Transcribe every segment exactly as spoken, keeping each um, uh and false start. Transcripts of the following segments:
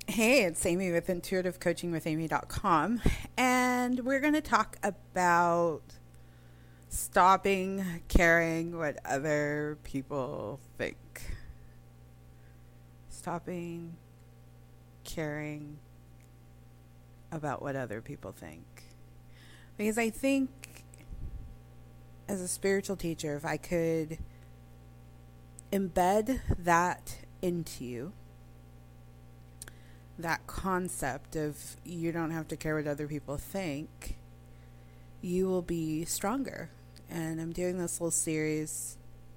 Hey, it's Amy with intuitive coaching with amy dot com, and we're going to talk about stopping caring what other people think. Stopping caring about what other people think. Because I think, as a spiritual teacher, if I could embed that into you, that concept of you don't have to care what other people think, you will be stronger. And I'm doing this little series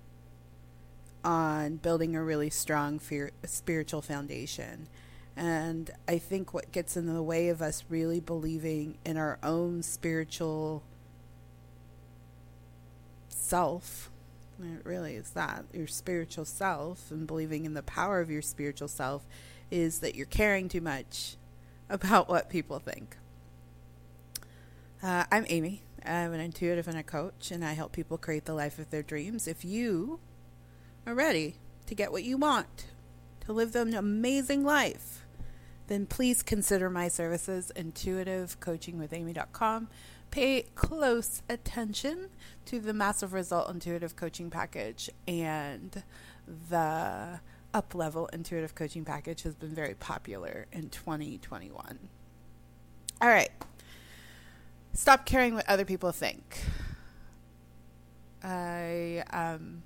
on building a really strong fear, spiritual foundation. And I think what gets in the way of us really believing in our own spiritual self, it really is that, your spiritual self, and believing in the power of your spiritual self, is that you're caring too much about what people think. Uh, I'm Amy. I'm an intuitive and a coach, and I help people create the life of their dreams. If you are ready to get what you want, to live an amazing life, then please consider my services, intuitive coaching with amy dot com. Pay close attention to the Massive Result Intuitive Coaching Package, and the Up-Level Intuitive Coaching Package has been very popular in twenty twenty-one. All right. Stop caring what other people think. I, um,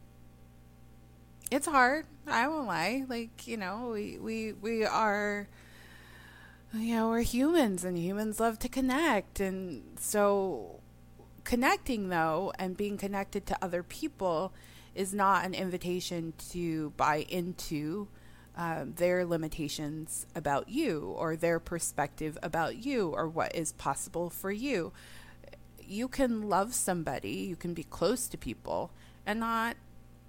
it's hard. I won't lie. Like, you know, we, we, we are, you know, we're humans, and humans love to connect. And so connecting, though, and being connected to other people is not an invitation to buy into um, their limitations about you, or their perspective about you, or what is possible for you. You can love somebody, you can be close to people, and not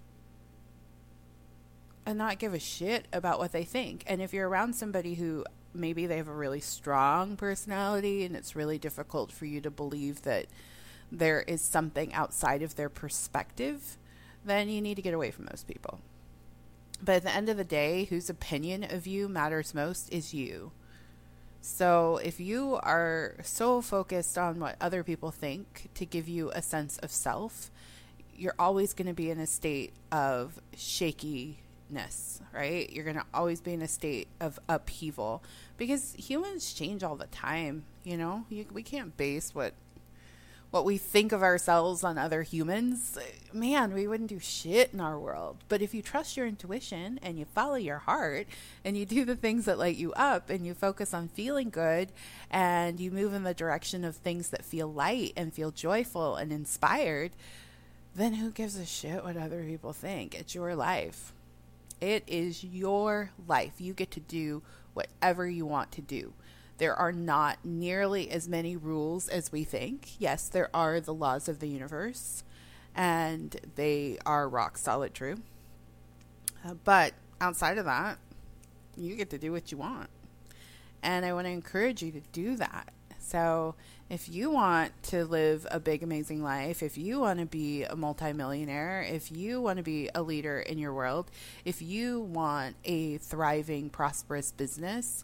and not give a shit about what they think. And if you're around somebody who maybe they have a really strong personality, and it's really difficult for you to believe that there is something outside of their perspective, then you need to get away from those people. But at the end of the day, whose opinion of you matters most is you. So if you are so focused on what other people think to give you a sense of self, you're always going to be in a state of shakiness, right? You're going to always be in a state of upheaval, because humans change all the time. You know, you, we can't base what what we think of ourselves on other humans. Man, we wouldn't do shit in our world. But if you trust your intuition, and you follow your heart, and you do the things that light you up, and you focus on feeling good, and you move in the direction of things that feel light and feel joyful and inspired, then who gives a shit what other people think? It's your life. It is your life. You get to do whatever you want to do. There are not nearly as many rules as we think. Yes, there are the laws of the universe, and they are rock solid true. Uh, but outside of that, you get to do what you want. And I want to encourage you to do that. So if you want to live a big, amazing life, if you want to be a multimillionaire, if you want to be a leader in your world, if you want a thriving, prosperous business,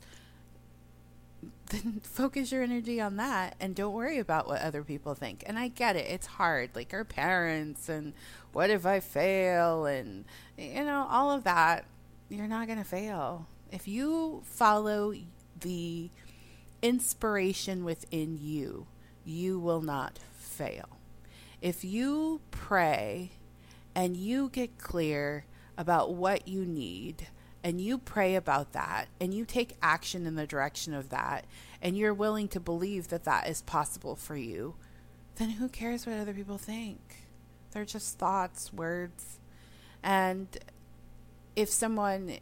then focus your energy on that, and don't worry about what other people think. And I get it. It's hard. Like our parents, and what if I fail? And, you know, all of that. You're not going to fail. If you follow the inspiration within you, you will not fail. If you pray and you get clear about what you need, and you pray about that, and you take action in the direction of that, and you're willing to believe that that is possible for you, then who cares what other people think? They're just thoughts, words. And if someone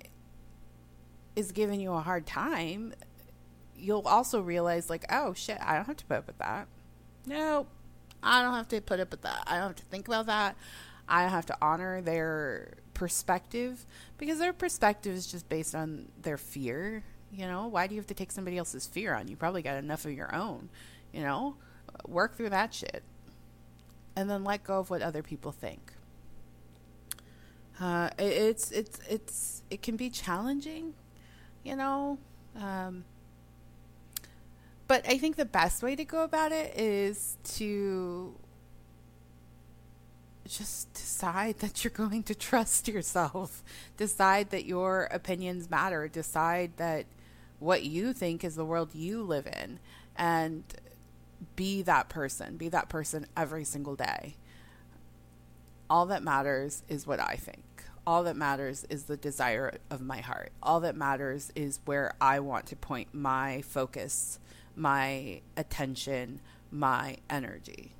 is giving you a hard time, you'll also realize, like, oh shit, I don't have to put up with that. No, I don't have to put up with that. I don't have to think about that. I have to honor their perspective, because their perspective is just based on their fear. You know, why do you have to take somebody else's fear on? You probably got enough of your own. You know, work through that shit, and then let go of what other people think. Uh, it, it's it's it's it can be challenging, you know, Um, but I think the best way to go about it is to just decide that you're going to trust yourself. Decide that your opinions matter. Decide that what you think is the world you live in. And be that person. Be that person every single day. All that matters is what I think. All that matters is the desire of my heart. All that matters is where I want to point my focus, my attention, my energy.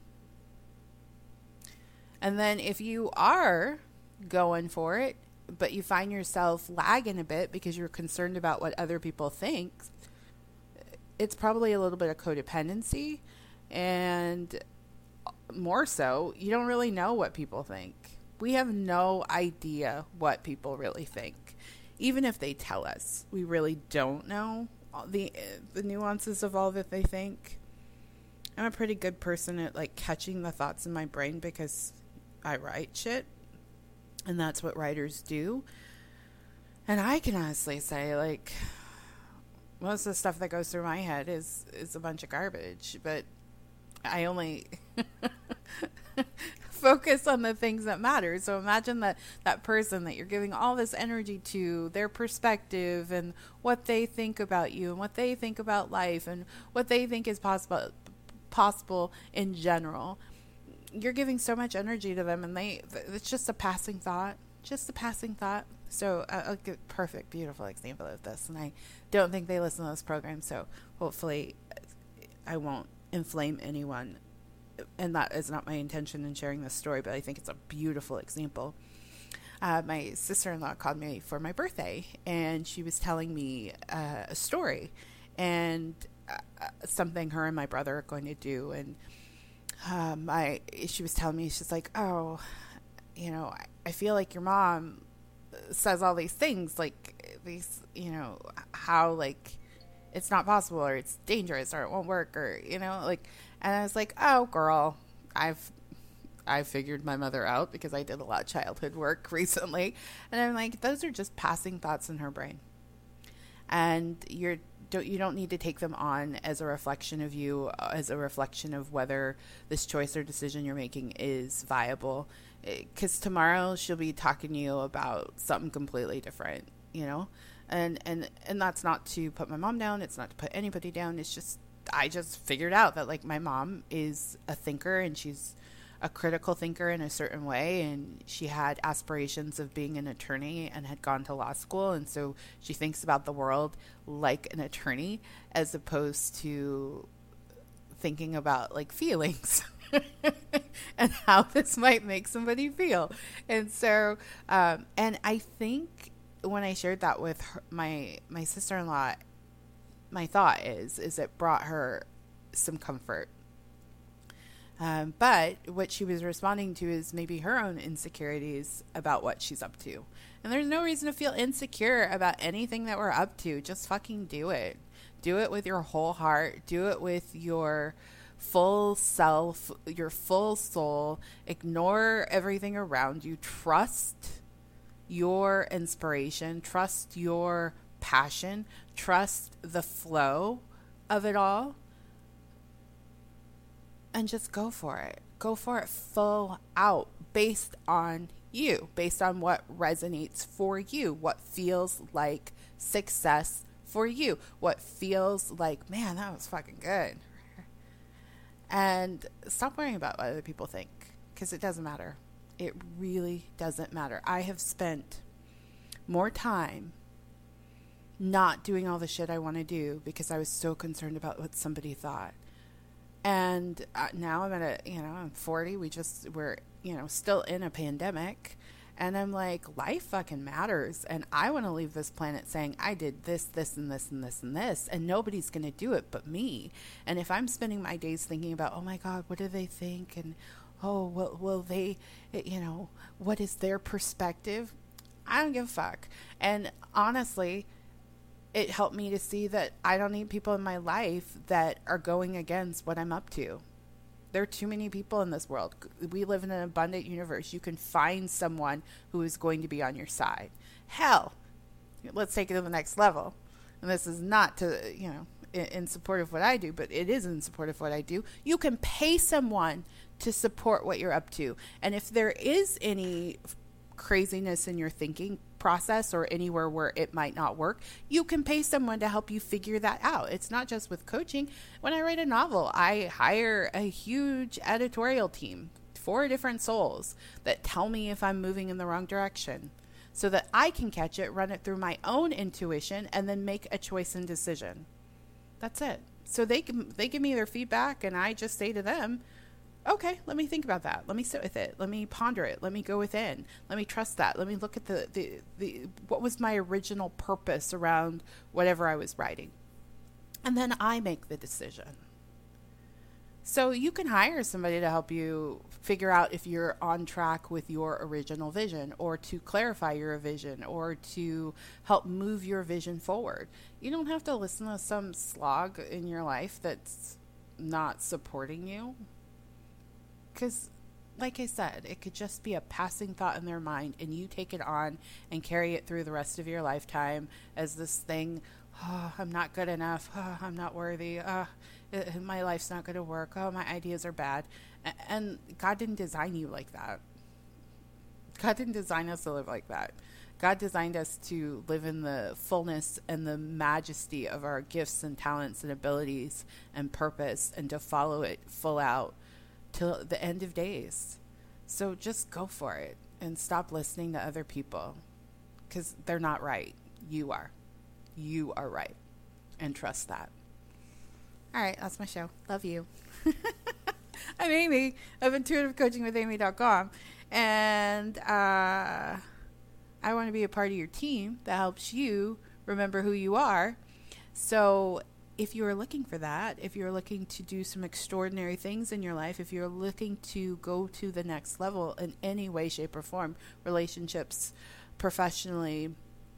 And then if you are going for it, but you find yourself lagging a bit because you're concerned about what other people think, it's probably a little bit of codependency. And more so, you don't really know what people think. We have no idea what people really think. Even if they tell us, we really don't know the the nuances of all that they think. I'm a pretty good person at like catching the thoughts in my brain because I write shit. And that's what writers do. And I can honestly say, like, most of the stuff that goes through my head is, is a bunch of garbage. But I only focus on the things that matter. So imagine that that person that you're giving all this energy to, their perspective and what they think about you and what they think about life and what they think is possible possible in general. You're giving so much energy to them, and they it's just a passing thought, just a passing thought. So uh, a good, perfect, beautiful example of this. And I don't think they listen to this program, so hopefully I won't inflame anyone. And that is not my intention in sharing this story, but I think it's a beautiful example. Uh, my sister-in-law called me for my birthday, and she was telling me uh, a story and uh, something her and my brother are going to do. And um, I, she was telling me, she's like, oh, you know, I, I feel like your mom says all these things, like these, you know, how like it's not possible or it's dangerous or it won't work or, you know, like, and I was like, oh girl, I've, I figured my mother out because I did a lot of childhood work recently. And I'm like, those are just passing thoughts in her brain. And you're, don't, you don't need to take them on as a reflection of you, as a reflection of whether this choice or decision you're making is viable. Because tomorrow she'll be talking to you about something completely different, you know? And, and, and that's not to put my mom down. It's not to put anybody down. It's just, I just figured out that like my mom is a thinker and she's a critical thinker in a certain way. And she had aspirations of being an attorney and had gone to law school. And so she thinks about the world like an attorney as opposed to thinking about like feelings and how this might make somebody feel. And so, um, and I think when I shared that with her, my, my sister-in-law, my thought is, is it brought her some comfort. Um, but what she was responding to is maybe her own insecurities about what she's up to. And there's no reason to feel insecure about anything that we're up to. Just fucking do it. Do it with your whole heart. Do it with your full self, your full soul. Ignore everything around you. Trust your inspiration. Trust your passion. Trust the flow of it all. And just go for it. Go for it full out based on you, based on what resonates for you, what feels like success for you, what feels like, man, that was fucking good. And stop worrying about what other people think, because it doesn't matter. It really doesn't matter. I have spent more time not doing all the shit I want to do because I was so concerned about what somebody thought. And uh, now I'm at a, you know, I'm forty. We just, we're, you know, still in a pandemic. And I'm like, life fucking matters. And I want to leave this planet saying, I did this, this, and this, and this, and this. And nobody's going to do it but me. And if I'm spending my days thinking about, oh my God, what do they think? And, oh, will, will they, you know, what is their perspective? I don't give a fuck. And honestly, it helped me to see that I don't need people in my life that are going against what I'm up to. There are too many people in this world. We live in an abundant universe. You can find someone who is going to be on your side. Hell, let's take it to the next level. and this is not to, you know, in, in support of what I do, but it is in support of what I do. You can pay someone to support what you're up to. And if there is any craziness in your thinking process or anywhere where it might not work, you can pay someone to help you figure that out. It's not just with coaching. When I write a novel, I hire a huge editorial team, four different souls that tell me if I'm moving in the wrong direction so that I can catch it, run it through my own intuition, and then make a choice and decision. That's it. So they they give me their feedback, and I just say to them, okay, let me think about that. Let me sit with it. Let me ponder it. Let me go within. Let me trust that. Let me look at the, the, the what was my original purpose around whatever I was writing. And then I make the decision. So you can hire somebody to help you figure out if you're on track with your original vision, or to clarify your vision, or to help move your vision forward. You don't have to listen to some slog in your life that's not supporting you. Because, like I said, it could just be a passing thought in their mind, and you take it on and carry it through the rest of your lifetime as this thing, oh, I'm not good enough, oh, I'm not worthy, oh, it, my life's not going to work, oh, my ideas are bad. And God didn't design you like that. God didn't design us to live like that. God designed us to live in the fullness and the majesty of our gifts and talents and abilities and purpose, and to follow it full out till the end of days. So just go for it and stop listening to other people, because they're not right. You are. You are right. And trust that. All right, that's my show. Love you. I'm Amy of intuitive coaching with amy dot com, and uh, I want to be a part of your team that helps you remember who you are. So if you're looking for that, if you're looking to do some extraordinary things in your life, if you're looking to go to the next level in any way, shape, or form, relationships, professionally,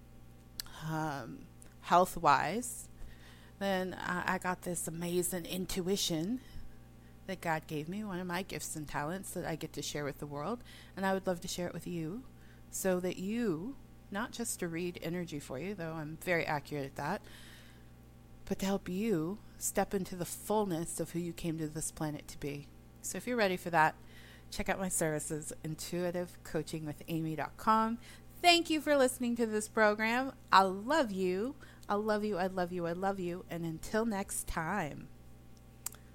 um, health-wise, then I, I got this amazing intuition that God gave me, one of my gifts and talents that I get to share with the world, and I would love to share it with you so that you, not just to read energy for you, though I'm very accurate at that, but to help you step into the fullness of who you came to this planet to be. So if you're ready for that, check out my services, intuitive coaching with amy dot com. Thank you for listening to this program. I love you. I love you. I love you. I love you. And until next time,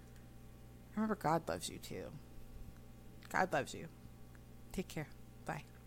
remember, God loves you too. God loves you. Take care. Bye.